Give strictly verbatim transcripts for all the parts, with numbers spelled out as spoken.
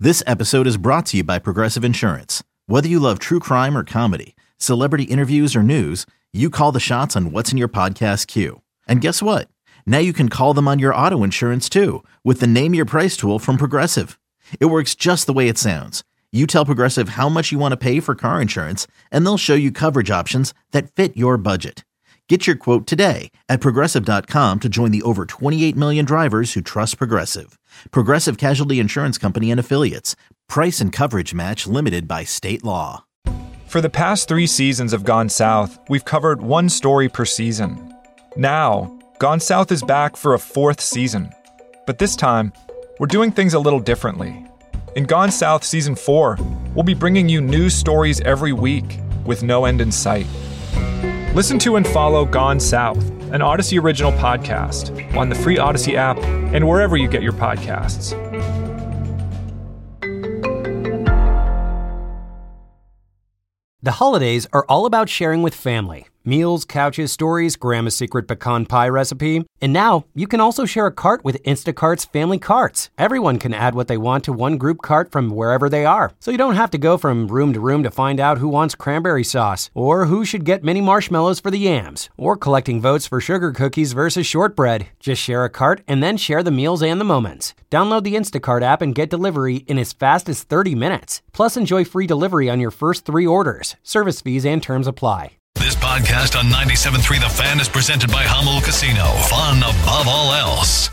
This episode is brought to you by Progressive Insurance. Whether you love true crime or comedy, celebrity interviews or news, you call the shots on what's in your podcast queue. And guess what? Now you can call them on your auto insurance too with the Name Your Price tool from Progressive. It works just the way it sounds. You tell Progressive how much you want to pay for car insurance, and they'll show you coverage options that fit your budget. Get your quote today at Progressive dot com to join the over twenty-eight million drivers who trust Progressive. Progressive Casualty Insurance Company and Affiliates. Price and coverage match limited by state law. For the past three seasons of Gone South, we've covered one story per season. Now, Gone South is back for a fourth season. But this time, we're doing things a little differently. In Gone South Season four, we'll be bringing you new stories every week with no end in sight. Listen to and follow Gone South, an Odyssey original podcast, on the free Odyssey app and wherever you get your podcasts. The holidays are all about sharing with family. Meals, couches, stories, Grandma's secret pecan pie recipe. And now, you can also share a cart with Instacart's Family Carts. Everyone can add what they want to one group cart from wherever they are. So you don't have to go from room to room to find out who wants cranberry sauce, or who should get mini marshmallows for the yams, or collecting votes for sugar cookies versus shortbread. Just share a cart and then share the meals and the moments. Download the Instacart app and get delivery in as fast as thirty minutes. Plus, enjoy free delivery on your first three orders. Service fees and terms apply. This podcast on ninety-seven point three The Fan is presented by Hummel Casino. Fun above all else.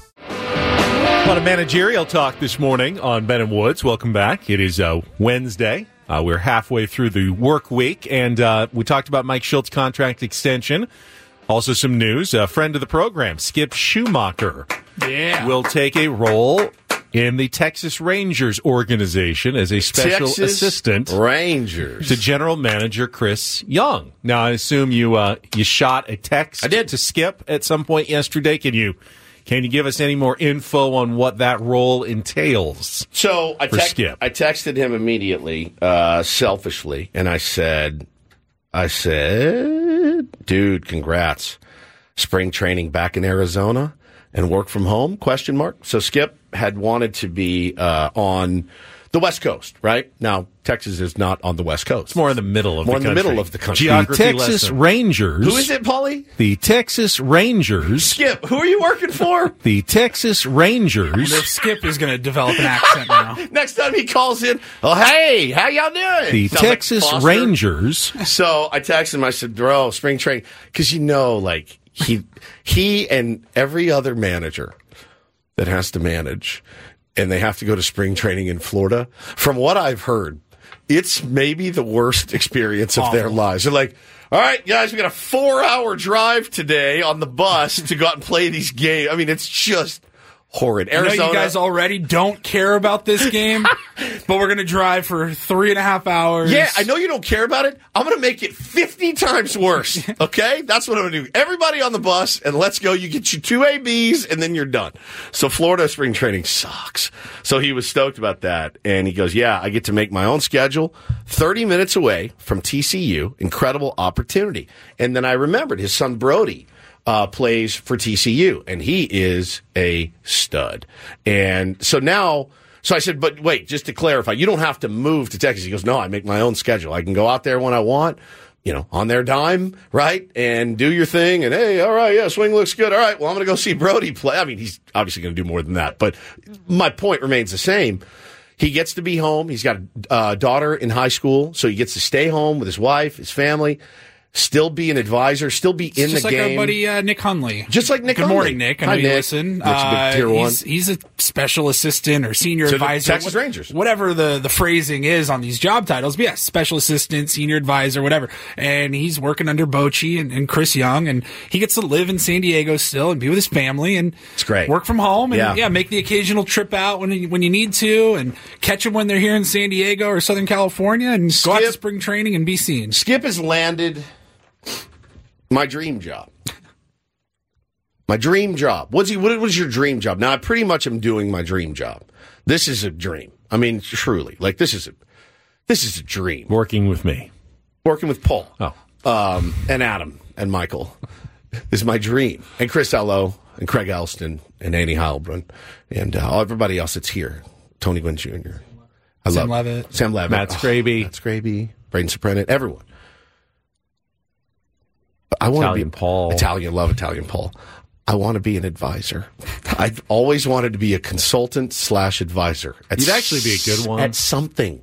A lot of managerial talk this morning on Ben and Woods. Welcome back. It is uh, Wednesday. Uh, we're halfway through the work week, and uh, we talked about Mike Schultz's contract extension. Also some news. A friend of the program, Skip Schumacher, yeah. will take a role in the Texas Rangers organization as a special Texas assistant Rangers to General Manager Chris Young. Now, I assume you uh, you shot a text I did. to Skip at some point yesterday. Can you can you give us any more info on what that role entails? So I, for tex- Skip? I texted him immediately, uh, selfishly, and I said, I said, dude, congrats. Spring training back in Arizona and work from home, question mark. So Skip had wanted to be uh, on the West Coast, right? Now, Texas is not on the West Coast. It's more in the middle of more the country. in the middle of the country. Geography the Texas lesson. Rangers. Who is it, Paulie? The Texas Rangers. Skip, who are you working for? The Texas Rangers. If Skip is going to develop an accent now. Next time he calls in, oh, hey, how y'all doing? The Sounds Texas like Rangers. So I texted him, I said, bro, spring training, because you know, like, he he and every other manager that has to manage, and they have to go to spring training in Florida, from what I've heard, it's maybe the worst experience of Awful. their lives. They're like, all right, guys, we got a four-hour drive today on the bus to go out and play these games. I mean, it's just horrid. Arizona, I know you guys already don't care about this game, but we're going to drive for three and a half hours. Yeah, I know you don't care about it. I'm going to make it fifty times worse, okay? That's what I'm going to do. Everybody on the bus, and let's go. You get your two A Bs, and then you're done. So Florida spring training sucks. So he was stoked about that, and he goes, yeah, I get to make my own schedule, thirty minutes away from T C U. Incredible opportunity. And then I remembered his son Brody Uh, plays for T C U, and he is a stud. And so now, so I said, but wait, just to clarify, you don't have to move to Texas. He goes, no, I make my own schedule. I can go out there when I want, you know, on their dime, right? And do your thing. And hey, all right, yeah, swing looks good. All right, well, I'm going to go see Brody play. I mean, he's obviously going to do more than that, but my point remains the same. He gets to be home. He's got a uh, daughter in high school, so he gets to stay home with his wife, his family. Still be an advisor, still be in Just the like game. Just like our buddy uh, Nick Hunley. Just like Nick Good Hunley. morning, Nick. I know Hi, you Nick. listen. Nick's a big Uh, tier one. he's, he's a special assistant or senior To the advisor. Texas what, Rangers. Whatever the, the phrasing is on these job titles. But yeah, special assistant, senior advisor, whatever. And he's working under Bochy and, and Chris Young. And he gets to live in San Diego still and be with his family. And it's great. Work from home. And yeah, yeah make the occasional trip out when you, when you need to. And catch them when they're here in San Diego or Southern California. And Skip, go out to spring training and be seen. Skip has landed my dream job. My dream job. What's he, what was your dream job? Now, I pretty much am doing my dream job. This is a dream. I mean, truly. Like, this is a, this is a dream. Working with me. Working with Paul. Oh. Um, and Adam and Michael is my dream. And Chris Ello and Craig Elston and Annie Heilbrunn and uh, everybody else that's here. Tony Gwynn Junior I Sam love Levitt. Sam Levitt. Matt Scraby. Oh, Matt Scraby. Braden Soprenet. Everyone. I want to be Italian Paul. Italian, love Italian Paul. I want to be an advisor. I've always wanted to be a consultant slash advisor. At You'd actually be a good one. At something.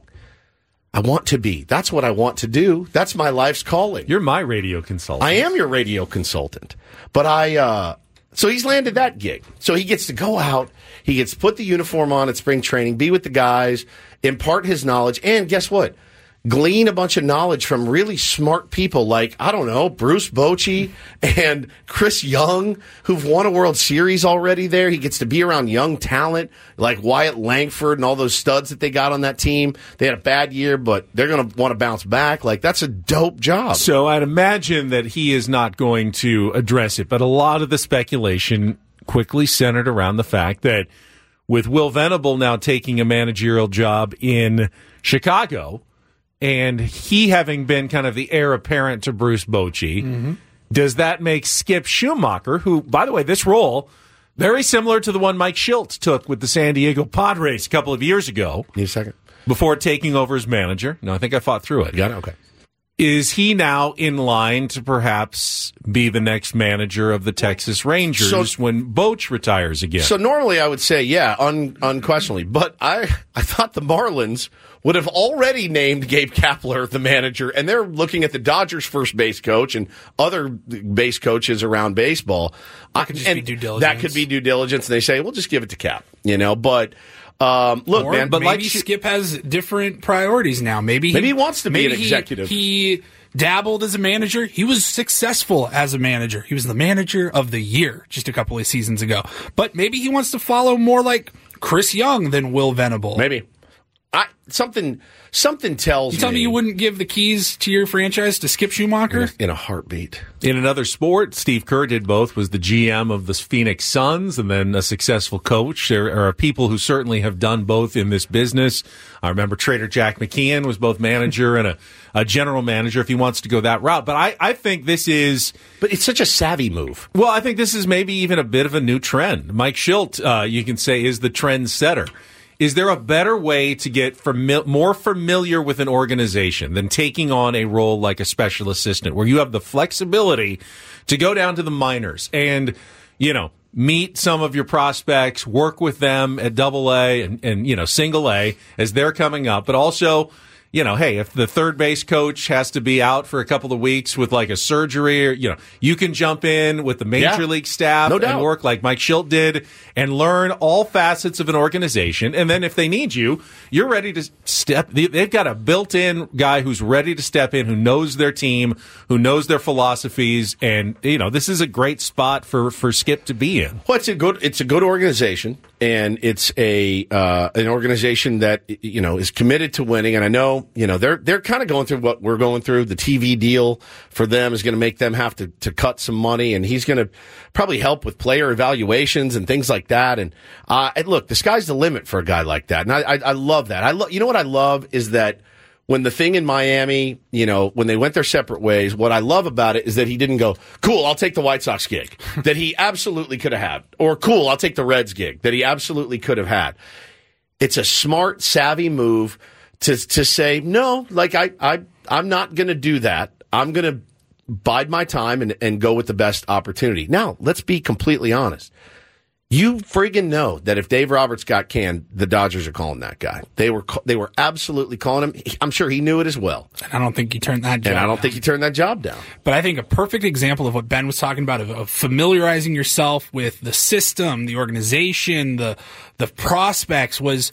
I want to be. That's what I want to do. That's my life's calling. You're my radio consultant. I am your radio consultant. But I, uh, so he's landed that gig. So he gets to go out. He gets to put the uniform on at spring training, be with the guys, impart his knowledge, and guess what? Glean a bunch of knowledge from really smart people like, I don't know, Bruce Bochy and Chris Young, who've won a World Series already there. He gets to be around young talent like Wyatt Langford and all those studs that they got on that team. They had a bad year, but they're going to want to bounce back. Like, that's a dope job. So I'd imagine that he is not going to address it, but a lot of the speculation quickly centered around the fact that with Will Venable now taking a managerial job in Chicago, and he having been kind of the heir apparent to Bruce Bochy, mm-hmm. does that make Skip Schumacher, who, by the way, this role, very similar to the one Mike Shildt took with the San Diego Padres a couple of years ago. Need a second? Before taking over as manager. No, I think I fought through it. You got it? Okay. Is he now in line to perhaps be the next manager of the Texas Rangers so, when Boch retires again? So normally I would say, yeah, un, unquestionably. But I, I thought the Marlins would have already named Gabe Kapler the manager, and they're looking at the Dodgers' first base coach and other base coaches around baseball. That could just and be due diligence. That could be due diligence, and they say, we'll just give it to Cap, you know, but... Um, look, or man, but maybe like Skip has different priorities now. Maybe he, maybe he wants to be an he, executive. He dabbled as a manager. He was successful as a manager. He was the manager of the year just a couple of seasons ago. But maybe he wants to follow more like Chris Young than Will Venable. Maybe. I something something tells you tell me, me you wouldn't give the keys to your franchise to Skip Schumacher? In a, in a heartbeat. In another sport, Steve Kerr did both, was the G M of the Phoenix Suns and then a successful coach. There are people who certainly have done both in this business. I remember Trader Jack McKeon was both manager and a, a general manager if he wants to go that route. But I, I think this is... But it's such a savvy move. Well, I think this is maybe even a bit of a new trend. Mike Shildt, uh, you can say, is the trend setter. Is there a better way to get fami- more familiar with an organization than taking on a role like a special assistant where you have the flexibility to go down to the minors and, you know, meet some of your prospects, work with them at double A and, and, you know, single A as they're coming up, but also, you know, hey, if the third base coach has to be out for a couple of weeks with like a surgery, or, you know, you can jump in with the major yeah, league staff no and work like Mike Shildt did and learn all facets of an organization. And then if they need you, you're ready to step. They've got a built-in guy who's ready to step in, who knows their team, who knows their philosophies. And, you know, this is a great spot for, for Skip to be in. Well, it's a good, it's a good organization. And it's a uh, an organization that, you know, is committed to winning. And I know, you know, they're they're kind of going through what we're going through. The T V deal for them is going to make them have to, to cut some money, and he's going to probably help with player evaluations and things like that. And, uh, and look, the sky's the limit for a guy like that. And I I, I love that. I lo- you know what I love is that when the thing in Miami, you know, when they went their separate ways, what I love about it is that he didn't go, cool, I'll take the White Sox gig that he absolutely could have had. Or cool, I'll take the Reds gig that he absolutely could have had. It's a smart, savvy move to to say, no, like I, I, I'm not going to do that. I'm going to bide my time and, and go with the best opportunity. Now, let's be completely honest. You friggin' know that if Dave Roberts got canned, the Dodgers are calling that guy. They were they were absolutely calling him. I'm sure he knew it as well. And I don't think he turned that job And I don't down. think he turned that job down. But I think a perfect example of what Ben was talking about, of, of familiarizing yourself with the system, the organization, the the prospects, was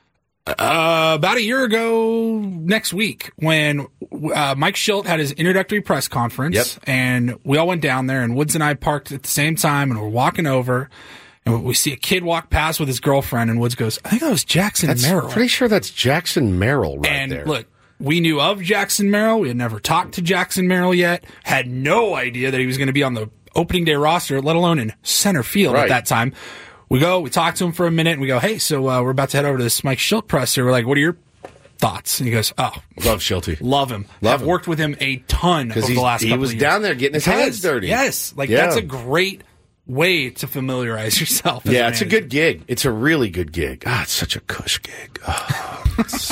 uh, about a year ago next week when uh, Mike Shildt had his introductory press conference. Yep. And we all went down there, and Woods and I parked at the same time, and we're walking over. And we see a kid walk past with his girlfriend, and Woods goes, I think that was Jackson That's Merrill. pretty sure that's Jackson Merrill right and there. Look, we knew of Jackson Merrill. We had never talked to Jackson Merrill yet. Had no idea that he was going to be on the opening day roster, let alone in center field Right. at that time. We go, we talk to him for a minute, and we go, hey, so uh, we're about to head over to this Mike Shildt presser. We're like, what are your thoughts? And he goes, oh. Love Shilty. Love him. Love I've him. worked with him a ton over the last he couple was of years. down there getting his Because- hands dirty. Yes. Like, Yeah. that's a great way to familiarize yourself. As Yeah, a it's a manager. good gig. It's a really good gig. Ah, it's such a cush gig. Oh, it's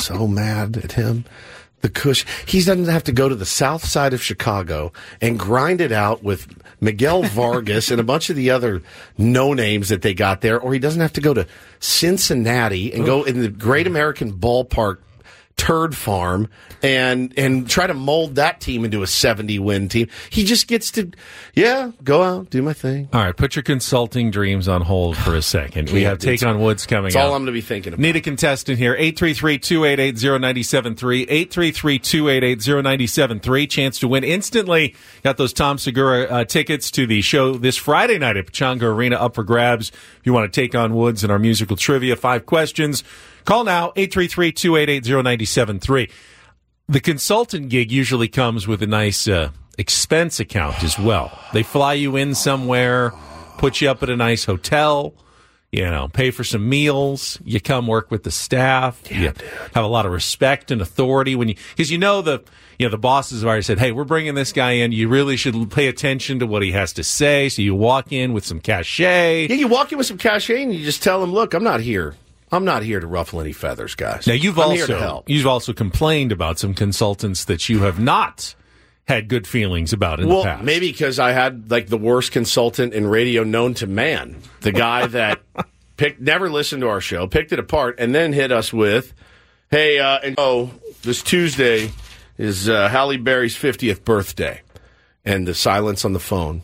so mad at him. The Kush. He doesn't have to go to the south side of Chicago and grind it out with Miguel Vargas and a bunch of the other no-names that they got there, or he doesn't have to go to Cincinnati and go in the Great American Ballpark turd farm and and try to mold that team into a seventy-win team. He just gets to, yeah, go out, do my thing. All right, put your consulting dreams on hold for a second. We have Take on Woods coming up. That's all I'm going to be thinking about. Need a contestant here. eight three three, two eight eight, zero nine seven three. eight three three, two eight eight, zero nine seven three. Chance to win instantly. Got those Tom Segura uh, tickets to the show this Friday night at Pechanga Arena up for grabs. If you want to take on Woods in our musical trivia, five questions. Call now, eight three three, two eight eight, zero nine seven three. The consultant gig usually comes with a nice uh, expense account as well. They fly you in somewhere, put you up at a nice hotel, you know, pay for some meals. You come work with the staff. Yeah, you dude. have a lot of respect and authority when you, because you know the, you know, the bosses have already said, hey, we're bringing this guy in. You really should pay attention to what he has to say. So you walk in with some cachet. Yeah, you walk in with some cachet and you just tell him, look, I'm not here. I'm not here to ruffle any feathers, guys. Now you've I'm also here to help. you've also complained about some consultants that you have not had good feelings about in well, the past. maybe because I had like the worst consultant in radio known to man, the guy that picked, never listened to our show, picked it apart, and then hit us with, "Hey, uh, and oh, this Tuesday is uh, Halle Berry's fiftieth birthday," and the silence on the phone.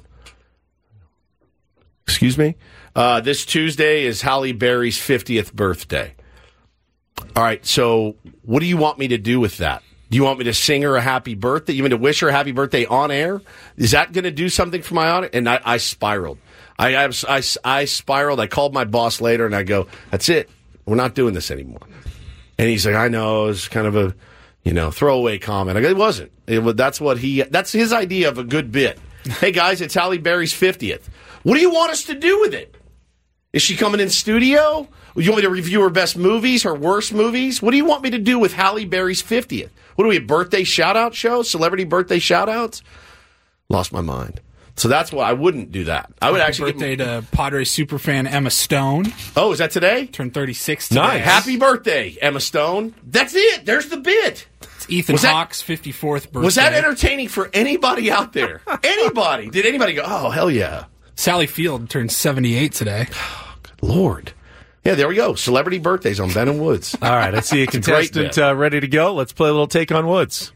Excuse me. Uh, this Tuesday is Halle Berry's fiftieth birthday. All right, so what do you want me to do with that? Do you want me to sing her a happy birthday? You want me to wish her a happy birthday on air? Is that going to do something for my audience? And I, I spiraled. I, I, I, I spiraled. I called my boss later, and I go, that's it. We're not doing this anymore. And he's like, I know, it was kind of a, you know, throwaway comment. I go, it wasn't. It was, that's what he, that's his idea of a good bit. Hey, guys, it's Halle Berry's fiftieth. What do you want us to do with it? Is she coming in studio? You want me to review her best movies, her worst movies? What do you want me to do with Halle Berry's fiftieth? What are we, a birthday shout-out show? Celebrity birthday shout-outs? Lost my mind. So that's why I wouldn't do that. I would Happy actually birthday get... to Padres superfan Emma Stone. Oh, is that today? Turned thirty-six today. Nice. Happy birthday, Emma Stone. That's it. There's the bit. It's Ethan Was that- Hawke's fifty-fourth birthday. Was that entertaining for anybody out there? Anybody? Did anybody go, oh, hell yeah. Sally Field turned seventy-eight today. Lord. Yeah, there we go. Celebrity birthdays on Ben and Woods. All right, I see a It's a great contestant bit. uh, ready to go. Let's play a little Take on Woods.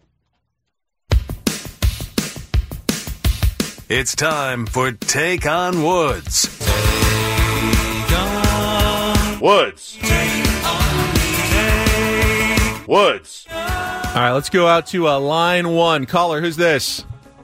It's time for Take on Woods. Woods. Woods. All right, let's go out to uh, line one. Caller, who's this?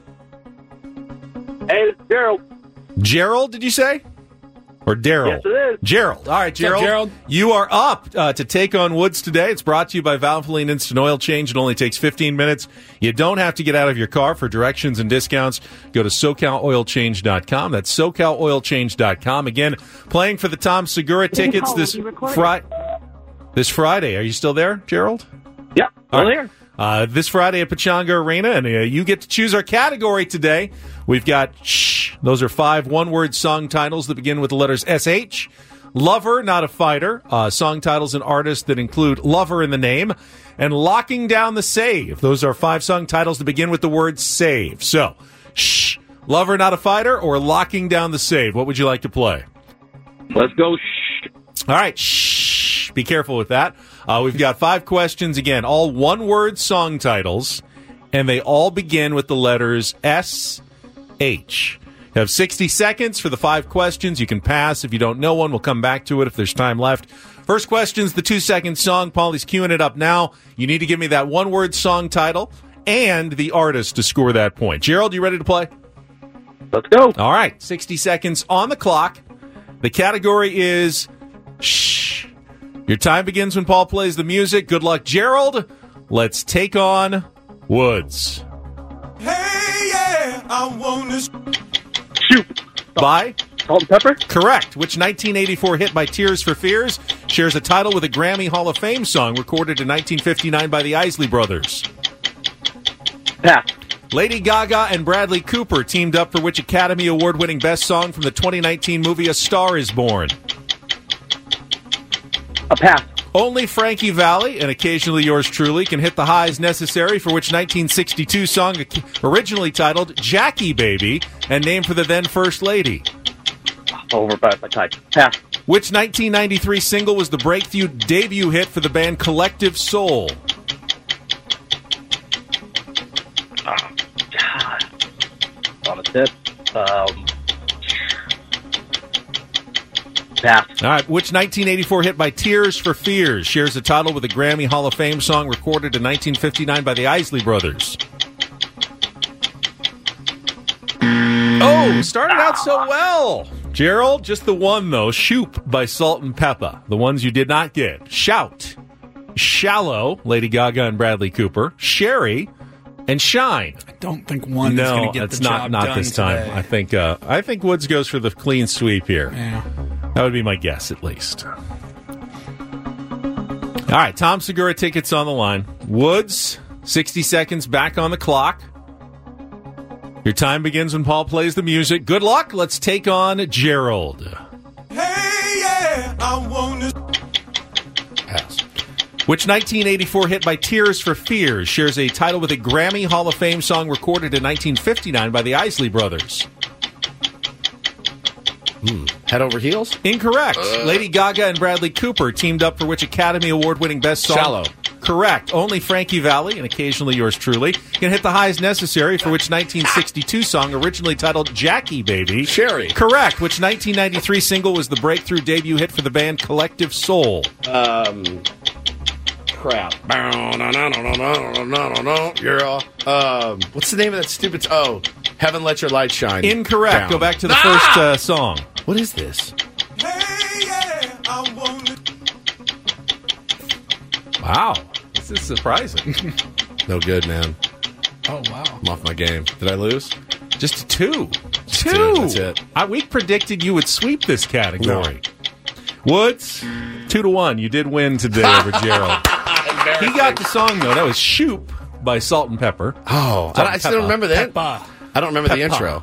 Hey, it's Gerald. Gerald, did you say? Or Daryl? Yes, it is. Gerald. All right, up, Gerald. Gerald? You are up uh, to Take on Woods today. It's brought to you by Valvoline Instant Oil Change. It only takes fifteen minutes. You don't have to get out of your car. For directions and discounts, go to socal oil change dot com. That's socal oil change dot com. Again, playing for the Tom Segura tickets this Friday. This Friday. Are you still there, Gerald? Yep, All I'm right. here. Uh, this Friday at Pechanga Arena, and uh, you get to choose our category today. We've got Shh. Those are five one-word song titles that begin with the letters S H. Lover, Not a Fighter. Uh, song titles and artists that include lover in the name. And Locking Down the Save. Those are five song titles that begin with the word save. So, Shh. Lover, Not a Fighter, or Locking Down the Save. What would you like to play? Let's go. Shh. All right, shh. Be careful with that. Uh, we've got five questions, again, all one-word song titles, and they all begin with the letters S H. You have sixty seconds for the five questions. You can pass. If you don't know one, we'll come back to it if there's time left. First question's the two-second song. Paulie's queuing it up now. You need to give me that one-word song title and the artist to score that point. Gerald, you ready to play? Let's go. All right, sixty seconds on the clock. The category is shh. Your time begins when Paul plays the music. Good luck, Gerald. Let's take on Woods. Hey, yeah, I want to... Shoot. By? Salt and pepper? Correct. Which nineteen eighty-four hit by Tears for Fears shares a title with a Grammy Hall of Fame song recorded in nineteen fifty-nine by the Isley Brothers? Pass. Lady Gaga and Bradley Cooper teamed up for which Academy Award-winning best song from the twenty nineteen movie A Star is Born? A pass. Only Frankie Valli, and occasionally yours truly, can hit the highs necessary for which nineteen sixty-two song originally titled Jackie Baby and named for the then First Lady? Over by my type. Pass. Which nineteen ninety-three single was the breakthrough debut hit for the band Collective Soul? Oh, God. On a tip. Um, pass. All right. Which nineteen eighty-four hit by Tears for Fears shares the title with a Grammy Hall of Fame song recorded in nineteen fifty-nine by the Isley Brothers? Oh, started out so well. Gerald, just the one, though. Shoop by Salt and Peppa. The ones you did not get. Shout. Shallow, Lady Gaga and Bradley Cooper. Sherry. And Shine. I don't think one no, is going to get it's the not, job not done this time. today. I think uh, I think Woods goes for the clean sweep here. Yeah. That would be my guess, at least. All right, Tom Segura tickets on the line. Woods, sixty seconds back on the clock. Your time begins when Paul plays the music. Good luck. Let's take on Gerald. Hey, yeah, I wanna. Pass. Which nineteen eighty-four hit by Tears for Fears shares a title with a Grammy Hall of Fame song recorded in nineteen fifty-nine by the Isley Brothers? Hmm. Head Over Heels? Incorrect. Uh. Lady Gaga and Bradley Cooper teamed up for which Academy Award-winning best song? Shallow. Correct. Only Frankie Valli, and occasionally yours truly, can hit the highs necessary for which nineteen sixty-two song originally titled Jackie Baby? Sherry. Correct. Which nineteen ninety-three single was the breakthrough debut hit for the band Collective Soul? Um... Crap. You're all, um, what's the name of that stupid... T- oh, Heaven Let Your Light Shine. Incorrect. Down. Go back to the ah! first uh, song. What is this? Hey, yeah, I wanna. Wow. This is surprising. No good, man. Oh, wow. I'm off my game. Did I lose? Just a two. Just two. two. That's it. I, we predicted you would sweep this category. No. Woods, two to one. You did win today over Gerald. He got the song, though. That was Shoop by Salt and Pepper. Oh, I, I still don't remember that. Peppa. I don't remember Peppa. the intro.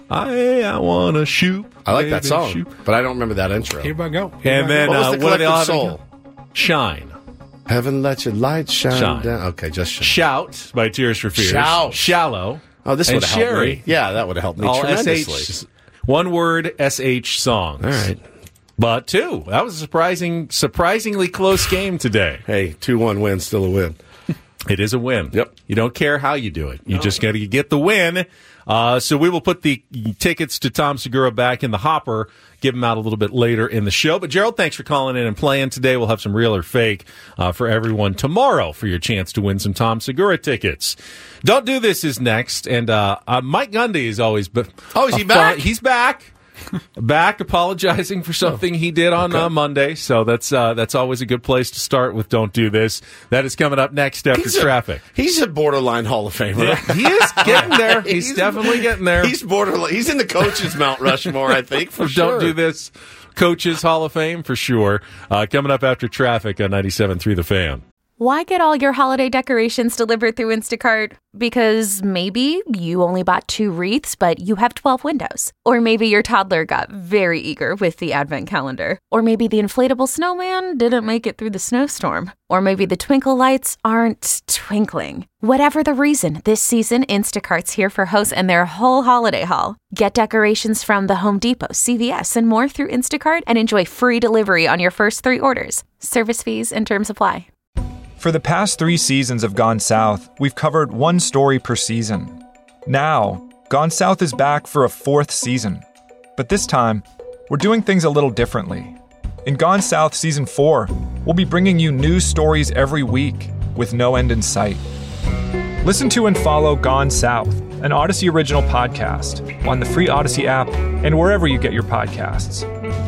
I, I want to shoot. I like that baby, song, shoot. but I don't remember that intro. Here we go. And then, What was uh, the what are they all Collective having? Soul? Shine. Heaven Let Your Light Shine, Shine. Down. Okay, just shine. Shout by Tears for Fears. Shout. Shallow. Oh, this and would have helped Sherry. me. Yeah, that would have helped me All tremendously. S H, one word S H songs. All right. But two. That was a surprising, surprisingly close game today. Hey, two one win, still a win. It is a win. Yep. You don't care how you do it. You no. just got to get the win. Uh, so we will put the tickets to Tom Segura back in the hopper, give them out a little bit later in the show. But Gerald, thanks for calling in and playing today. We'll have some real or fake uh, for everyone tomorrow for your chance to win some Tom Segura tickets. Don't Do This is next. And uh, uh, Mike Gundy is always... But oh, is he back? He's back. Back apologizing for something he did on okay. uh, Monday. So that's uh, that's always a good place to start with Don't Do This. That is coming up next after he's traffic. A, he's a borderline Hall of Famer. Yeah, he is getting there. He's, he's definitely getting there. He's borderline. He's in the coaches' Mount Rushmore, I think, for sure. Don't Do This. Coaches Hall of Fame for sure. Uh, coming up after traffic on ninety-seven point three The Fan. Why get all your holiday decorations delivered through Instacart? Because maybe you only bought two wreaths, but you have twelve windows. Or maybe your toddler got very eager with the advent calendar. Or maybe the inflatable snowman didn't make it through the snowstorm. Or maybe the twinkle lights aren't twinkling. Whatever the reason, this season, Instacart's here for hosts and their whole holiday haul. Get decorations from the Home Depot, C V S, and more through Instacart and enjoy free delivery on your first three orders. Service fees and terms apply. For the past three seasons of Gone South, we've covered one story per season. Now, Gone South is back for a fourth season. But this time, we're doing things a little differently. In Gone South Season four, we'll be bringing you new stories every week with no end in sight. Listen to and follow Gone South, an Odyssey original podcast, on the free Odyssey app and wherever you get your podcasts.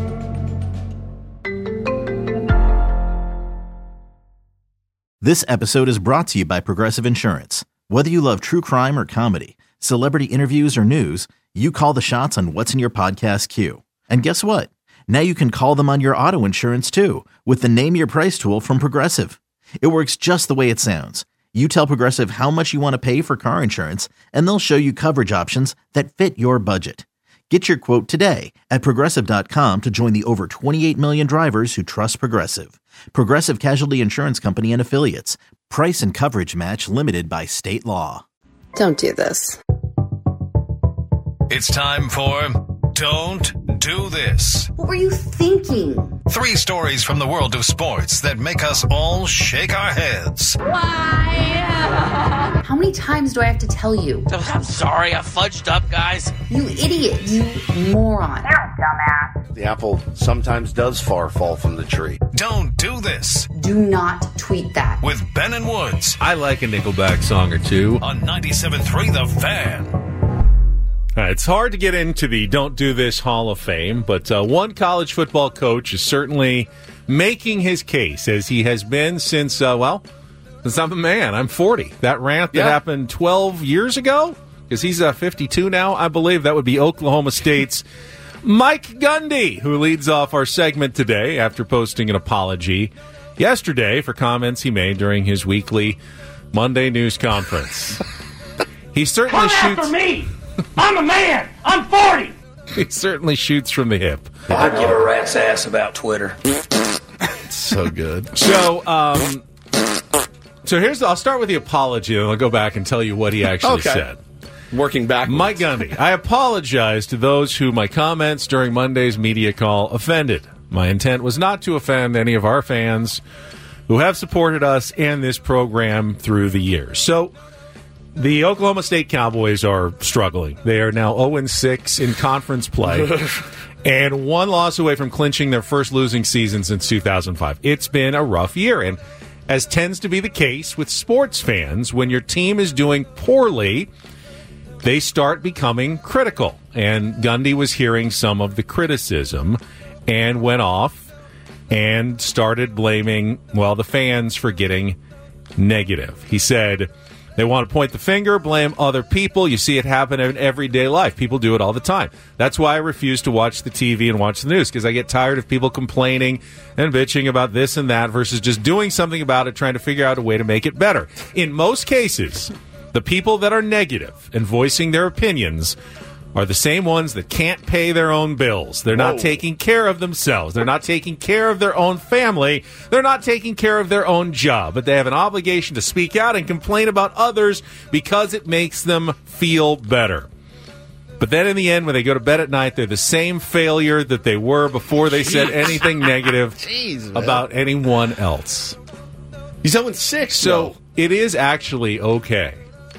This episode is brought to you by Progressive Insurance. Whether you love true crime or comedy, celebrity interviews or news, you call the shots on what's in your podcast queue. And guess what? Now you can call them on your auto insurance too with the Name Your Price tool from Progressive. It works just the way it sounds. You tell Progressive how much you want to pay for car insurance, and they'll show you coverage options that fit your budget. Get your quote today at Progressive dot com to join the over twenty-eight million drivers who trust Progressive. Progressive Casualty Insurance Company and Affiliates. Price and coverage match limited by state law. Don't do this. It's time for Don't Do This. What were you thinking? Three stories from the world of sports that make us all shake our heads. Why? How many times do I have to tell you? I'm sorry, I fudged up, guys. You idiot. You moron. You're a dumbass. The apple sometimes does far fall from the tree. Don't do this. Do not tweet that. With Ben and Woods. I like a Nickelback song or two. On ninety-seven point three The Fan. Uh, it's hard to get into the Don't Do This Hall of Fame, but uh, one college football coach is certainly making his case, as he has been since, uh, well, since I'm a man. I'm forty. That rant that yeah. happened twelve years ago, because he's uh, fifty-two now, I believe. That would be Oklahoma State's Mike Gundy, who leads off our segment today after posting an apology yesterday for comments he made during his weekly Monday news conference. He certainly Come shoots... after me! I'm a man! I'm forty! He certainly shoots from the hip. I give a rat's ass about Twitter. So good. So, um, so here's, I'll start with the apology, and I'll go back and tell you what he actually Okay. said. Working backwards. Mike Gundy, I apologize to those who my comments during Monday's media call offended. My intent was not to offend any of our fans who have supported us and this program through the years. So, the Oklahoma State Cowboys are struggling. They are now oh and six in conference play and one loss away from clinching their first losing season since two thousand five. It's been a rough year, and as tends to be the case with sports fans, when your team is doing poorly, they start becoming critical. And Gundy was hearing some of the criticism and went off and started blaming, well, the fans for getting negative. He said they want to point the finger, blame other people. You see it happen in everyday life. People do it all the time. That's why I refuse to watch the T V and watch the news, because I get tired of people complaining and bitching about this and that versus just doing something about it, trying to figure out a way to make it better. In most cases, the people that are negative and voicing their opinions are the same ones that can't pay their own bills. They're not Whoa. taking care of themselves. They're not taking care of their own family. They're not taking care of their own job. But they have an obligation to speak out and complain about others because it makes them feel better. But then in the end, when they go to bed at night, they're the same failure that they were before they said anything negative Jeez, about anyone else. He's oh and six, So though. it is actually okay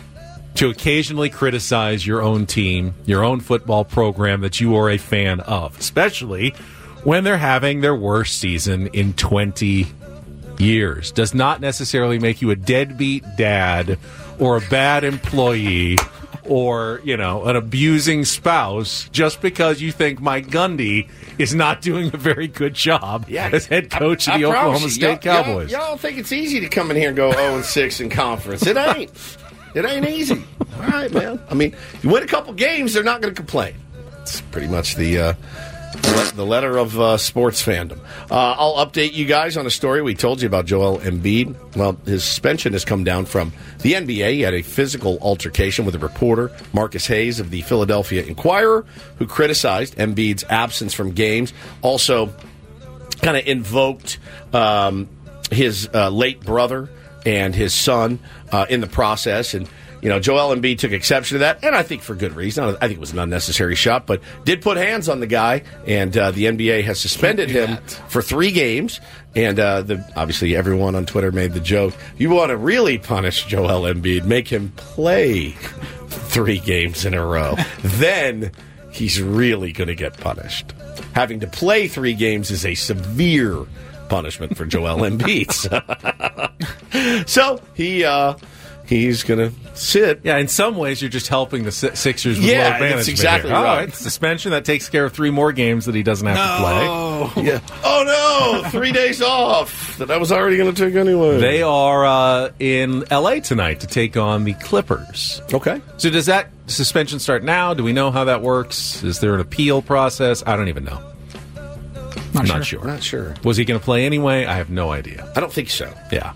to occasionally criticize your own team, your own football program that you are a fan of, especially when they're having their worst season in twenty years. Does not necessarily make you a deadbeat dad or a bad employee or, you know, an abusing spouse just because you think Mike Gundy is not doing a very good job Yeah, as head coach I, of the I Oklahoma you, State y'all, Cowboys. Y'all, y'all think it's easy to come in here and go oh and six in conference. It ain't. It ain't easy. All right, man. I mean, you win a couple games, they're not going to complain. It's pretty much the uh, the letter of uh, sports fandom. Uh, I'll update you guys on a story we told you about Joel Embiid. Well, his suspension has come down from the N B A. He had a physical altercation with a reporter, Marcus Hayes of the Philadelphia Inquirer, who criticized Embiid's absence from games. Also, kind of invoked um, his uh, late brother and his son uh, in the process. And, you know, Joel Embiid took exception to that, and I think for good reason. I think it was an unnecessary shot, but did put hands on the guy, and uh, the N B A has suspended him that. for three games. And uh, the, obviously everyone on Twitter made the joke, you want to really punish Joel Embiid, make him play three games in a row. Then he's really going to get punished. Having to play three games is a severe punishment for Joel Embiid. So he uh, he's going to sit. Yeah, in some ways, you're just helping the Sixers with Yeah, load that's management. exactly here. right. All right, suspension that takes care of three more games that he doesn't have No. to play. Yeah. Oh no, three days off that I was already going to take anyway. They are uh, in L A tonight to take on the Clippers. Okay. So does that suspension start now? Do we know how that works? Is there an appeal process? I don't even know. Not I'm sure. not sure. Not sure. Was he going to play anyway? I have no idea. I don't think so. Yeah.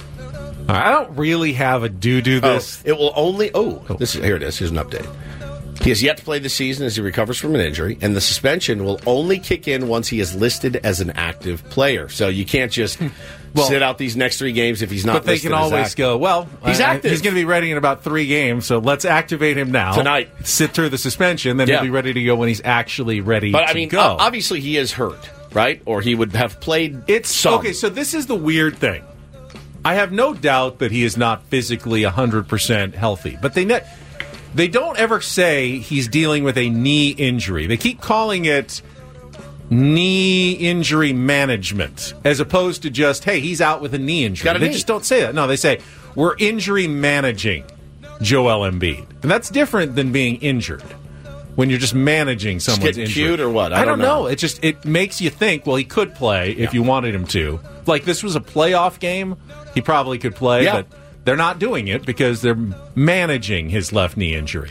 All right, I don't really have a do-do Oh, this. it will only. Oh, this is here. It is. Here's an update. He has yet to play this season as he recovers from an injury, and the suspension will only kick in once he is listed as an active player. So you can't just well, sit out these next three games if he's not But they listed can as always active. go, well, he's uh, active. He's going to be ready in about three games, so let's activate him now. Tonight. Sit through the suspension, then Yeah. he'll be ready to go when he's actually ready But, to I mean, go. o- obviously he is hurt, right? Or he would have played It's some. okay, so this is the weird thing. I have no doubt that he is not physically one hundred percent healthy, but they ne- they don't ever say he's dealing with a knee injury. They keep calling it knee injury management as opposed to just, hey, he's out with a knee injury. Got a they knee. just don't say that. No, they say, we're injury managing Joel Embiid. And that's different than being injured. When you're just managing someone's getting injury. cute or what? I I, don't don't know. know. It just it makes you think, well, he could play if you wanted him to. Like, this was a playoff game. He probably could play, Yeah. but they're not doing it because they're managing his left knee injury.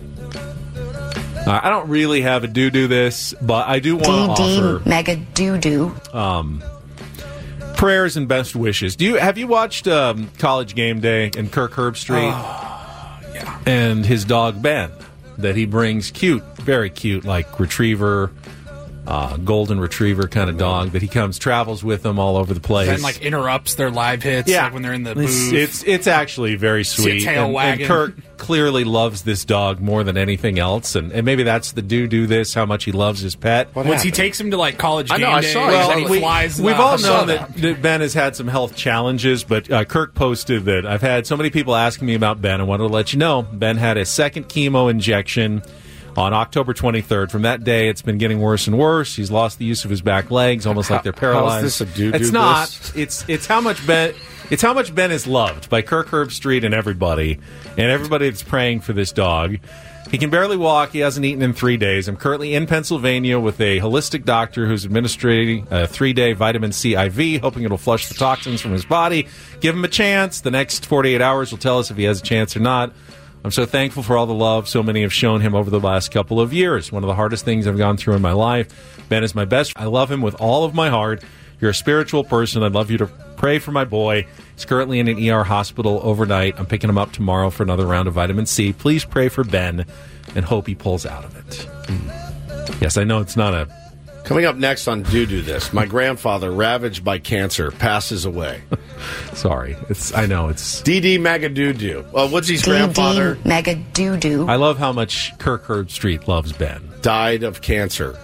Uh, I don't really have a do-do this, but I do want to offer mega doo-doo. um, prayers and best wishes. Do you have you watched um, College Game Day and Kirk Herbstreit yeah. and his dog Ben that he brings? Cute, very cute, like retriever, uh, golden retriever kind of dog that he comes travels with them all over the place. Then like interrupts their live hits Yeah. like when they're in the It's, booth. it's it's actually very See a sweet. tail and, and wagging. Kirk clearly loves this dog more than anything else, and, and maybe that's the do do this how much he loves his pet. Once he takes him to like college I game know, I day, saw it. and Well, he we, flies. we've uh, all I saw known that, that Ben has had some health challenges, but uh, Kirk posted that I've had so many people asking me about Ben. I wanted to let you know Ben had a second chemo injection on October twenty-third. From that day, it's been getting worse and worse. He's lost the use of his back legs, almost like they're paralyzed. How is this a do-do It's not. this? It's it's how much Ben. It's how much Ben is loved by Kirk Herbstreit and everybody, and everybody that's praying for this dog. He can barely walk. He hasn't eaten in three days. I'm currently in Pennsylvania with a holistic doctor who's administering a three-day vitamin C I V, hoping it'll flush the toxins from his body. Give him a chance. The next forty-eight hours will tell us if he has a chance or not. I'm so thankful for all the love so many have shown him over the last couple of years. One of the hardest things I've gone through in my life. Ben is my best. I love him with all of my heart. You're a spiritual person. I'd love you to pray for my boy. He's currently in an E R hospital overnight. I'm picking him up tomorrow for another round of vitamin C. Please pray for Ben and hope he pulls out of it. Mm. Yes, I know it's not a... Coming up next on Do Do This, my grandfather, ravaged by cancer, passes away. Sorry. It's I know, it's... D D Magadoo-Doo. Well, Woodsy's grandfather mega doo-doo. I love how much Kirk Herbstreit loves Ben. died of cancer.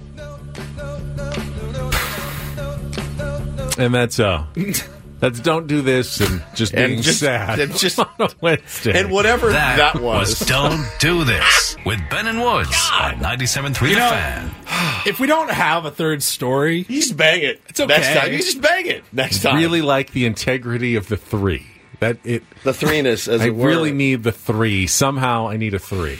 And that's... uh. That's don't do this and just And being just- sad and just- on a Wednesday. And whatever that, That, was. was Don't Do This with Ben and Woods on ninety-seven point three You The know, Fan. if we don't have a third story, You just bang it. It's okay. Next time. You just bang it. Next time. really like the integrity of the three. That it The threeness, as I it were. really need the three. Somehow I need a three.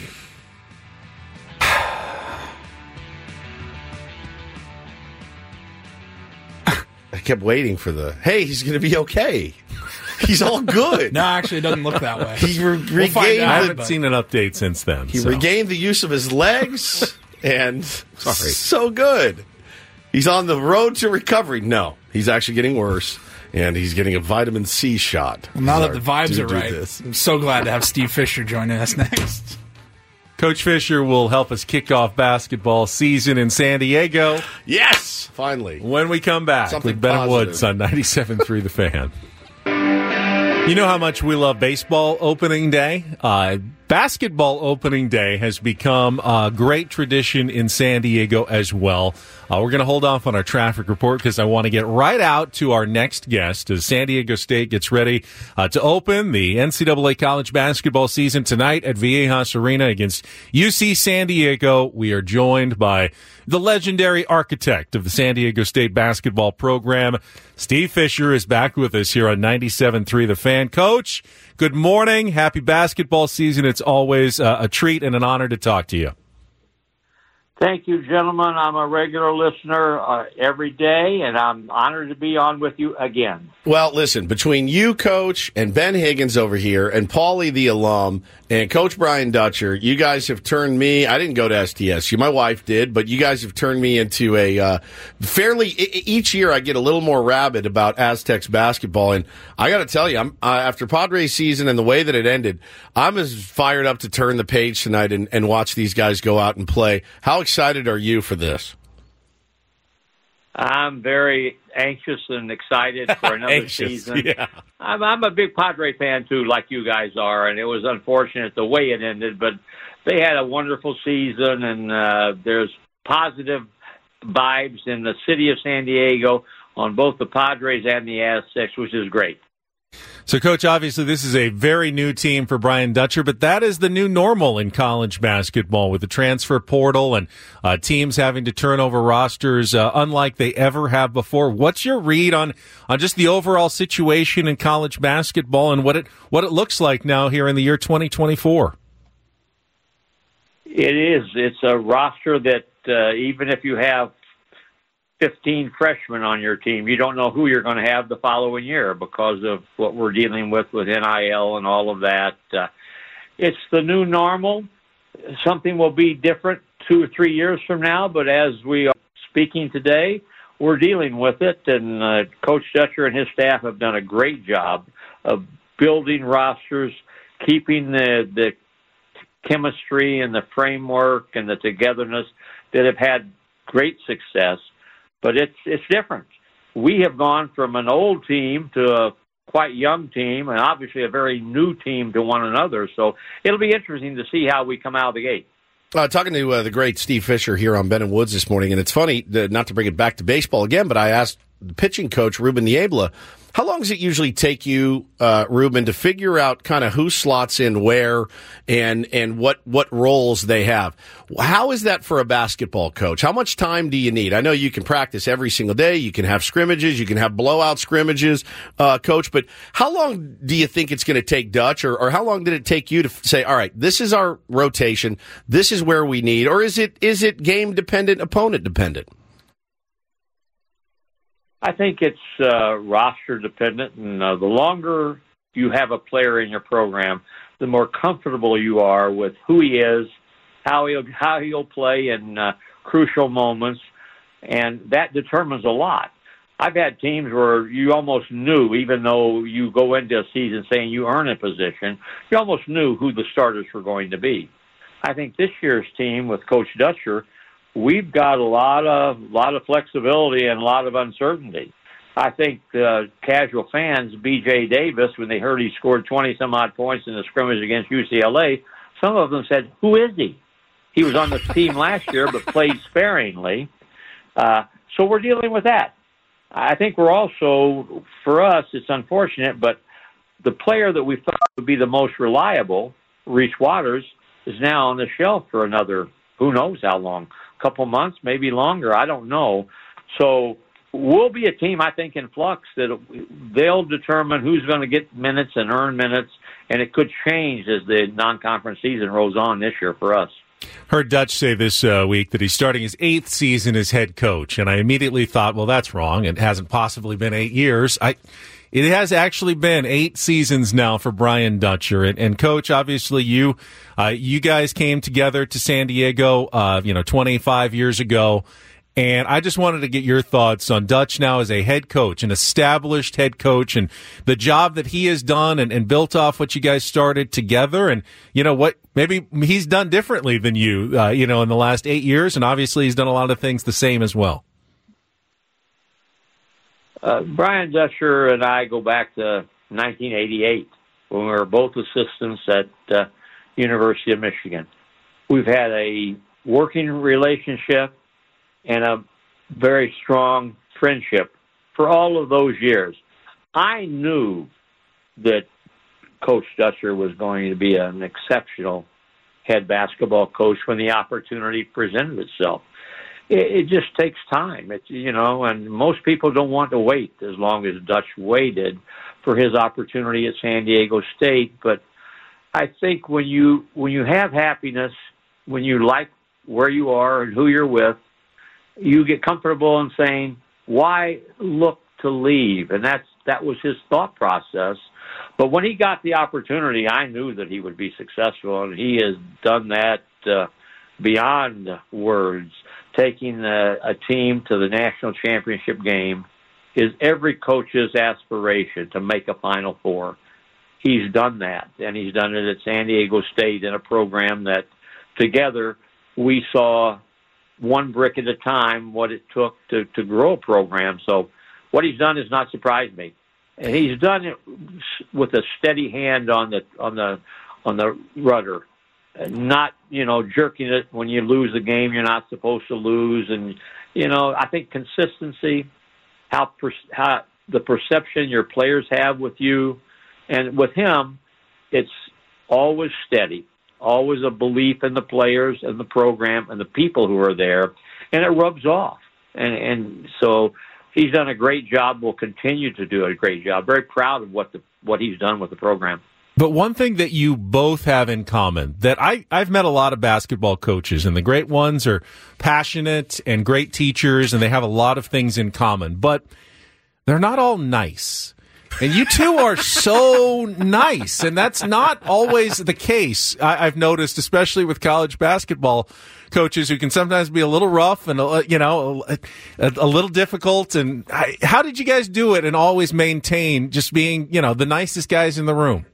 I kept waiting for the, hey, he's going to be okay. He's all good. no, actually, it doesn't look that way. He re- We'll find regained, out. I the- haven't seen an update since then. he so. regained the use of his legs, and Sorry. so good. He's on the road to recovery. No, he's actually getting worse, and he's getting a vitamin C shot. Now that Our the vibes Do are Do right, This. I'm so glad to have Steve Fisher joining us next. Coach Fisher will help us kick off basketball season in San Diego Yes, finally. when we come back Something with Ben and positive. Woods on ninety-seven point three The Fan. You know how much we love baseball opening day? Uh, basketball opening day has become a great tradition in San Diego as well. Uh, we're going to hold off on our traffic report because I want to get right out to our next guest as San Diego State gets ready uh, to open the N C double A college basketball season tonight at Viejas Arena against U C San Diego. We are joined by the legendary architect of the San Diego State basketball program. Steve Fisher is back with us here on ninety-seven point three The Fan. Coach, good morning. Happy basketball season. It's always uh, a treat and an honor to talk to you. Thank you, gentlemen. I'm a regular listener uh, every day, and I'm honored to be on with you again. Well, listen, between you, Coach, and Ben Higgins over here, and Paulie the alum, and Coach Brian Dutcher, you guys have turned me, I didn't go to S T S U, my wife did, but you guys have turned me into a uh, fairly, each year I get a little more rabid about Aztecs basketball, and I got to tell you, I'm, uh, after Padres season and the way that it ended, I'm as fired up to turn the page tonight and, and watch these guys go out and play. How excited are you for this? I'm very anxious and excited for another Anxious, season. yeah. I'm, I'm a big Padre fan, too, like you guys are, and it was unfortunate the way it ended, but they had a wonderful season, and uh, there's positive vibes in the city of San Diego on both the Padres and the Aztecs, which is great. So, Coach, obviously this is a very new team for Brian Dutcher, but that is the new normal in college basketball with the transfer portal and uh, teams having to turn over rosters uh, unlike they ever have before. What's your read on, on just the overall situation in college basketball and what it what it looks like now here in the year twenty twenty-four? It is. It's a roster that uh, even if you have fifteen freshmen on your team, you don't know who you're going to have the following year because of what we're dealing with with N I L and all of that. Uh, it's the new normal. Something will be different two or three years from now, but as we are speaking today, we're dealing with it, and uh, Coach Dutcher and his staff have done a great job of building rosters, keeping the, the chemistry and the framework and the togetherness that have had great success. But it's it's different. We have gone from an old team to a quite young team, and obviously a very new team to one another. So it'll be interesting to see how we come out of the gate. Uh, talking to uh, the great Steve Fisher here on Ben and Woods this morning, and it's funny, uh, not to bring it back to baseball again, but I asked the pitching coach, Ruben Niebla, how long does it usually take you, uh, Ruben, to figure out kind of who slots in where and and what, what roles they have? How is that for a basketball coach? How much time do you need? I know you can practice every single day. You can have scrimmages. You can have blowout scrimmages, uh, coach. But how long do you think it's going to take Dutch, or, or how long did it take you to say, all right, this is our rotation. This is where we need, or is it is it game dependent, opponent dependent? I think it's uh, roster dependent, and uh, the longer you have a player in your program, the more comfortable you are with who he is, how he'll how he'll play in uh, crucial moments, and that determines a lot. I've had teams where you almost knew, even though you go into a season saying you earn a position, you almost knew who the starters were going to be. I think this year's team with Coach Dutcher, we've got a lot of lot of flexibility and a lot of uncertainty. I think uh, casual fans, B J Davis, when they heard he scored twenty-some-odd points in the scrimmage against U C L A, some of them said, who is he? He was on the team last year but played sparingly. Uh, so we're dealing with that. I think we're also, for us, it's unfortunate, but the player that we thought would be the most reliable, Reese Waters, is now on the shelf for another, who knows how long. Couple months, maybe longer. I don't know. So we'll be a team, I think, in flux that they'll determine who's going to get minutes and earn minutes, and it could change as the non-conference season rolls on this year for us. Heard Dutch say this uh, week that he's starting his eighth season as head coach, and I immediately thought, well, that's wrong. It hasn't possibly been eight years. I. It has actually been eight seasons now for Brian Dutcher. And, and Coach, obviously, you uh, you guys came together to San Diego, uh, you know, twenty-five years ago. And I just wanted to get your thoughts on Dutch now as a head coach, an established head coach, and the job that he has done and, and built off what you guys started together. And, you know, what maybe he's done differently than you, uh, you know, in the last eight years. And obviously, he's done a lot of things the same as well. Uh, Brian Dutcher and I go back to nineteen eighty-eight when we were both assistants at uh, University of Michigan. We've had a working relationship and a very strong friendship for all of those years. I knew that Coach Dutcher was going to be an exceptional head basketball coach when the opportunity presented itself. It, it just takes time, it's, you know, and most people don't want to wait as long as Dutch waited for his opportunity at San Diego State. But I think when you when you have happiness, when you like where you are and who you're with, you get comfortable in saying, why look to leave? And that's that was his thought process. But when he got the opportunity, I knew that he would be successful, and he has done that uh, beyond words. Taking a, a team to the national championship game is every coach's aspiration to make a Final Four. He's done that, and he's done it at San Diego State in a program that together we saw one brick at a time what it took to, to grow a program. So what he's done has not surprised me. And he's done it with a steady hand on the on the on the rudder. Not, you know, jerking it when you lose a game you're not supposed to lose. And, you know, I think consistency, how, per, how the perception your players have with you. And with him, it's always steady, always a belief in the players and the program and the people who are there. And it rubs off. And, and so he's done a great job, will continue to do a great job. Very proud of what the what he's done with the program. But one thing that you both have in common, that I, I've met a lot of basketball coaches, and the great ones are passionate and great teachers, and they have a lot of things in common, but they're not all nice. And you two are so nice, and that's not always the case. I, I've noticed, especially with college basketball coaches who can sometimes be a little rough and, you know, a, a little difficult. And I, how did you guys do it and always maintain just being, you know, the nicest guys in the room?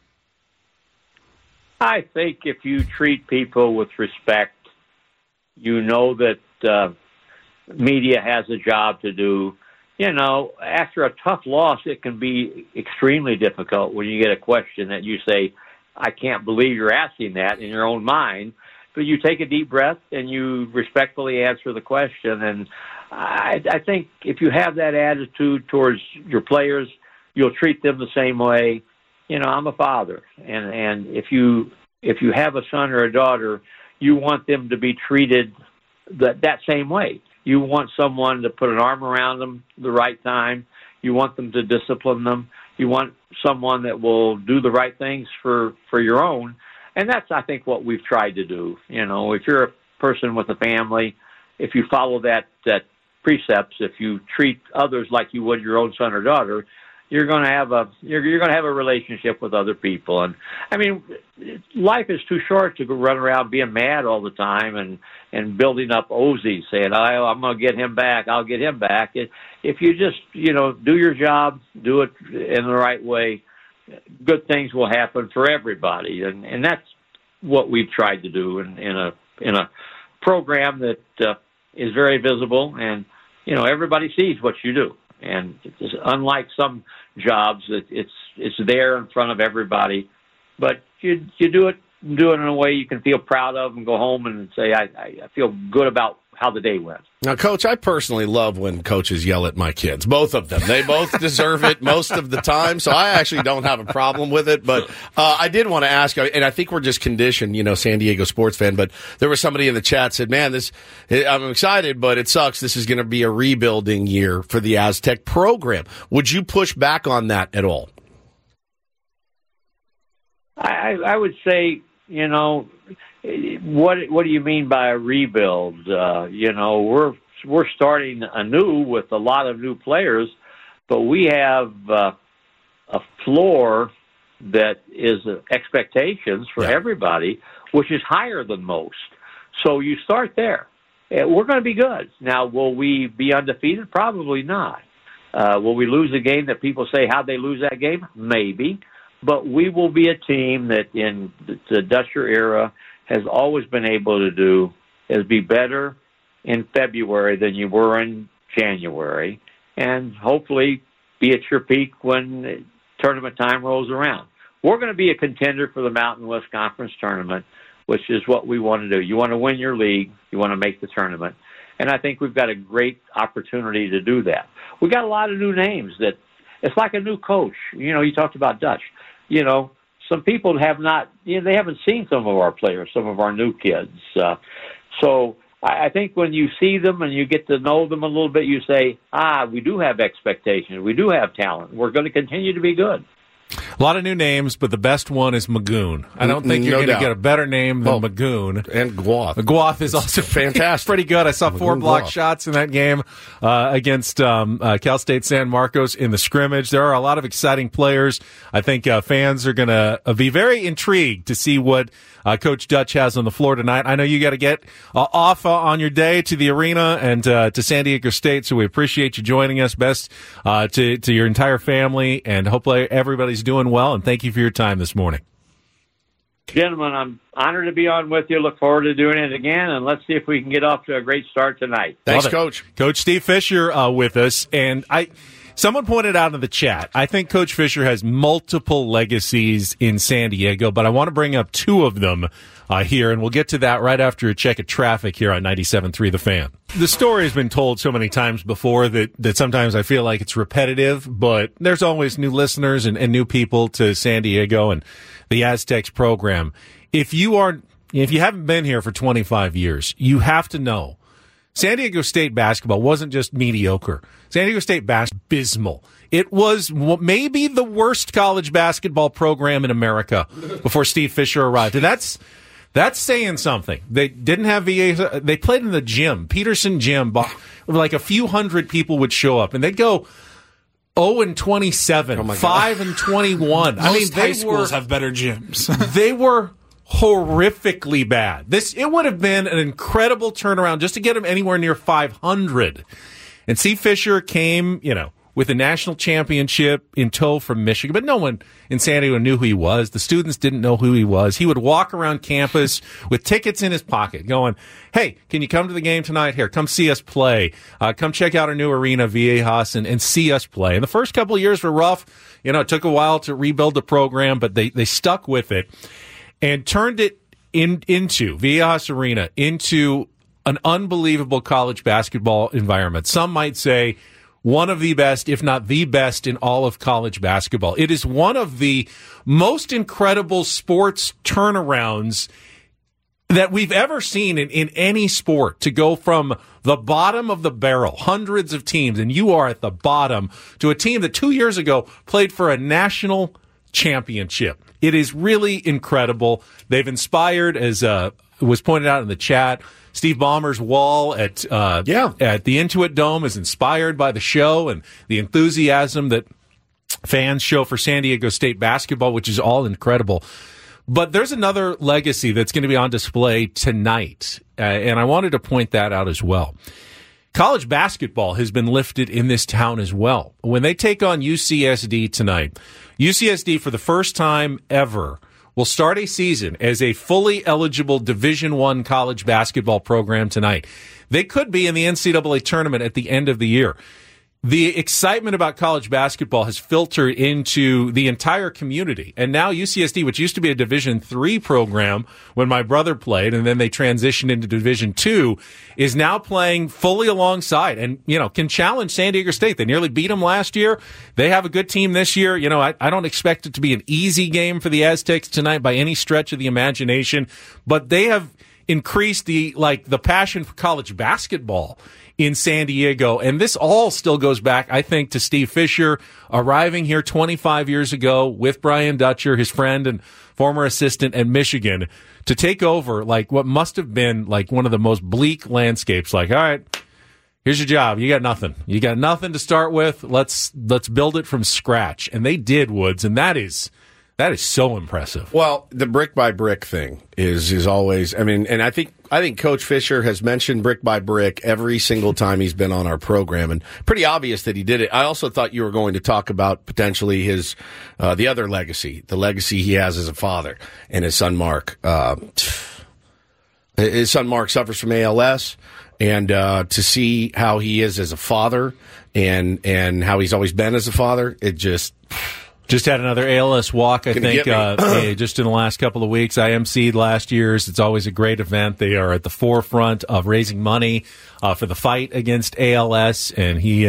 I think if you treat people with respect, you know that uh, media has a job to do. You know, after a tough loss, it can be extremely difficult when you get a question that you say, I can't believe you're asking that in your own mind. But you take a deep breath and you respectfully answer the question. And I, I think if you have that attitude towards your players, you'll treat them the same way. You know, I'm a father, and, and if you if you have a son or a daughter, you want them to be treated that, that same way. You want someone to put an arm around them the right time. You want them to discipline them. You want someone that will do the right things for, for your own. And that's, I think, what we've tried to do. You know, if you're a person with a family, if you follow that, that precepts, if you treat others like you would your own son or daughter, you're going to have a you're, you're going to have a relationship with other people. And I mean, life is too short to go run around being mad all the time and and building up Ozzy, saying, oh, I'm going to get him back, I'll get him back. If you just, you know, do your job, do it in the right way, good things will happen for everybody. And and that's what we've tried to do in, in a in a program that uh, is very visible, and you know, everybody sees what you do. And it's unlike some jobs, that it's it's there in front of everybody, but you you do it do it in a way you can feel proud of and go home and say, I, I feel good about how the day went. Now, Coach, I personally love when coaches yell at my kids. Both of them. They both deserve it most of the time, so I actually don't have a problem with it. But uh, I did want to ask, and I think we're just conditioned, you know, San Diego sports fan, but there was somebody in the chat said, man, this I'm excited, but it sucks. This is going to be a rebuilding year for the Aztec program. Would you push back on that at all? I, I would say, you know, what what do you mean by a rebuild? Uh, you know, we're we're starting anew with a lot of new players, but we have uh, a floor that is uh, expectations for yeah. everybody, which is higher than most. So you start there. We're going to be good. Now, will we be undefeated? Probably not. Uh, will we lose a game that people say, how'd they lose that game? Maybe. But we will be a team that in the Dutcher era has always been able to do is be better in February than you were in January, and hopefully be at your peak when tournament time rolls around. We're going to be a contender for the Mountain West Conference tournament, which is what we want to do. You want to win your league. You want to make the tournament. And I think we've got a great opportunity to do that. We've got a lot of new names that it's like a new coach. You know, you talked about Dutch. You know, some people have not, you know, they haven't seen some of our players, some of our new kids. Uh, so I, I think when you see them and you get to know them a little bit, you say, ah, we do have expectations. We do have talent. We're going to continue to be good. A lot of new names, but the best one is Magoon. I don't think you're No going to doubt. get a better name than Oh, Magoon. And Guath. Guath is also Fantastic. pretty good. I saw four Magoon block Guath. shots in that game uh, against um, uh, Cal State San Marcos in the scrimmage. There are a lot of exciting players. I think uh, fans are going to uh, be very intrigued to see what uh, Coach Dutch has on the floor tonight. I know you got to get uh, off uh, on your day to the arena and uh, to San Diego State, so we appreciate you joining us. Best uh, to, to your entire family, and hopefully everybody's doing well, and thank you for your time this morning. Gentlemen, I'm honored to be on with you. Look forward to doing it again, and let's see if we can get off to a great start tonight. Thanks, Love it. Coach. Coach Steve Fisher uh, with us, and I. Someone pointed out in the chat, I think Coach Fisher has multiple legacies in San Diego, but I want to bring up two of them uh, here, and we'll get to that right after a check of traffic here on ninety-seven point three The Fan. The story has been told so many times before that, that sometimes I feel like it's repetitive, but there's always new listeners and, and new people to San Diego and the Aztecs program. If you are, if you haven't been here for twenty-five years, you have to know San Diego State basketball wasn't just mediocre. San Diego State basketball, abysmal. It was maybe the worst college basketball program in America before Steve Fisher arrived. And that's that's saying something. They didn't have V A. They played in the gym, Peterson Gym. Like a few hundred people would show up, and they'd go oh and twenty-seven, Oh five and twenty-one. Most I mean, high they schools were, have better gyms. they were horrifically bad. This it would have been an incredible turnaround just to get them anywhere near five hundred. And Steve Fisher came, you know, with a national championship in tow from Michigan, but no one in San Diego knew who he was. The students didn't know who he was. He would walk around campus with tickets in his pocket going, hey, can you come to the game tonight? Here, come see us play. Uh, come check out our new arena, Viejas, and, and see us play. And the first couple of years were rough. You know, it took a while to rebuild the program, but they, they stuck with it and turned it in, into Viejas Arena, into an unbelievable college basketball environment. Some might say one of the best, if not the best, in all of college basketball. It is one of the most incredible sports turnarounds that we've ever seen in, in any sport, to go from the bottom of the barrel, hundreds of teams, and you are at the bottom, to a team that two years ago played for a national championship. It is really incredible. They've inspired, as uh, was pointed out in the chat, Steve Ballmer's wall at uh, yeah. at the Intuit Dome is inspired by the show and the enthusiasm that fans show for San Diego State basketball, which is all incredible. But there's another legacy that's going to be on display tonight, uh, and I wanted to point that out as well. College basketball has been lifted in this town as well. When they take on U C S D tonight, U C S D for the first time ever will start a season as a fully eligible Division I college basketball program tonight. They could be in the N C double A tournament at the end of the year. The excitement about college basketball has filtered into the entire community. And now U C S D, which used to be a Division three program when my brother played, and then they transitioned into Division two, is now playing fully alongside and, you know, can challenge San Diego State. They nearly beat them last year. They have a good team this year. You know, I, I don't expect it to be an easy game for the Aztecs tonight by any stretch of the imagination, but they have increased the, like, the passion for college basketball in San Diego. And this all still goes back, I think, to Steve Fisher arriving here twenty-five years ago with Brian Dutcher, his friend and former assistant at Michigan, to take over like what must have been like one of the most bleak landscapes. Like, all right, here's your job. You got nothing. You got nothing to start with. Let's let's build it from scratch. And they did, Woods, and that is that is so impressive. Well, the brick by brick thing is is always, I mean, and I think I think Coach Fisher has mentioned brick by brick every single time he's been on our program, and pretty obvious that he did it. I also thought you were going to talk about potentially his uh, the other legacy, the legacy he has as a father, and his son Mark. Uh, his son Mark suffers from A L S, and uh, to see how he is as a father and and how he's always been as a father, it just. Just had another A L S walk, I Gonna think, uh, just in the last couple of weeks. I emceed last year's. It's always a great event. They are at the forefront of raising money uh, for the fight against A L S, and he and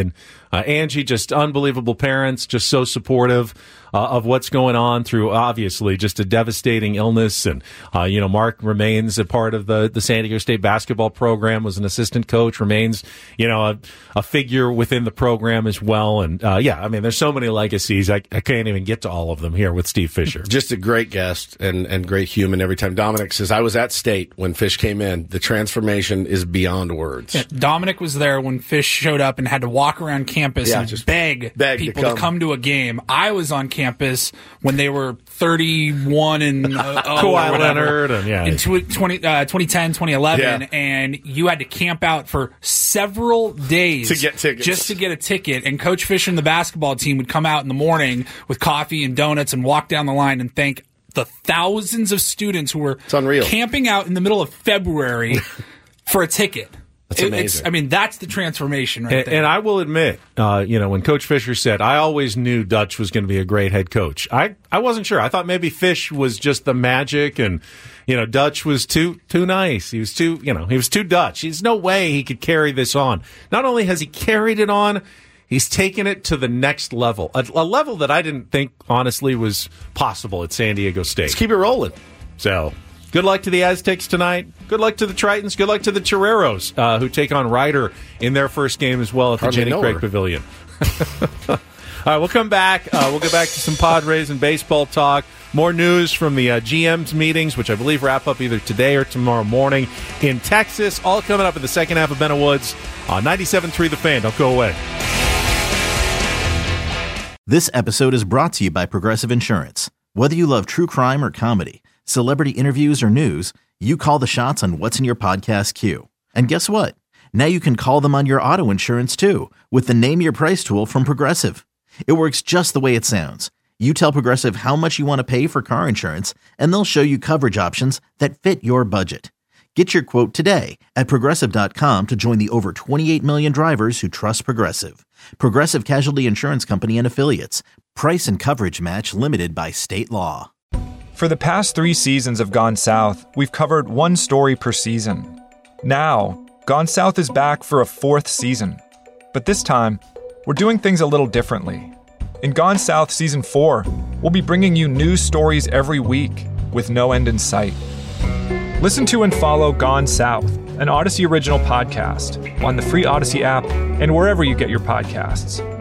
Uh, Angie, just unbelievable parents, just so supportive uh, of what's going on through, obviously, just a devastating illness. And, uh, you know, Mark remains a part of the, the San Diego State basketball program, was an assistant coach, remains, you know, a, a figure within the program as well. And, uh, yeah, I mean, there's so many legacies. I, I can't even get to all of them here with Steve Fisher. Just a great guest and, and great human every time. Dominic says, I was at State when Fish came in. The transformation is beyond words. Yeah, Dominic was there when Fish showed up and had to walk around campus Yeah, and just beg, beg people to to come. come. to a game. I was on campus when they were thirty-one and uh, oh, Kawhi or whatever, Leonard and, yeah. in tw- twenty, uh, twenty ten, twenty eleven, Yeah. and you had to camp out for several days To get tickets. just to get a ticket. And Coach Fish and the basketball team would come out in the morning with coffee and donuts and walk down the line and thank the thousands of students who were It's unreal. camping out in the middle of February for a ticket. That's It- amazing. It's, I mean, that's the transformation right And, there. and I will admit, uh, you know, when Coach Fisher said, I always knew Dutch was going to be a great head coach. I, I wasn't sure. I thought maybe Fish was just the magic and, you know, Dutch was too, too nice. He was too, you know, he was too Dutch. There's no way he could carry this on. Not only has he carried it on, he's taken it to the next level, a, a level that I didn't think, honestly, was possible at San Diego State. Let's keep it rolling. So, good luck to the Aztecs tonight. Good luck to the Tritons. Good luck to the Toreros, uh, who take on Ryder in their first game as well at the Hardly Jenny know Craig her. Pavilion. All right, we'll come back. Uh, we'll go back to some Padres and baseball talk. More news from the uh, G M's meetings, which I believe wrap up either today or tomorrow morning in Texas. All coming up in the second half of Ben and Woods on ninety-seven point three The Fan. Don't go away. This episode is brought to you by Progressive Insurance. Whether you love true crime or comedy, celebrity interviews or news, you call the shots on what's in your podcast queue. And guess what? Now you can call them on your auto insurance too with the Name Your Price tool from Progressive. It works just the way it sounds. You tell Progressive how much you want to pay for car insurance, and they'll show you coverage options that fit your budget. Get your quote today at Progressive dot com to join the over twenty-eight million drivers who trust Progressive. Progressive Casualty Insurance Company and Affiliates. Price and coverage match limited by state law. For the past three seasons of Gone South, we've covered one story per season. Now, Gone South is back for a fourth season. But this time, we're doing things a little differently. In Gone South Season four, we'll be bringing you news stories every week with no end in sight. Listen to and follow Gone South, an Odyssey original podcast, on the free Odyssey app and wherever you get your podcasts.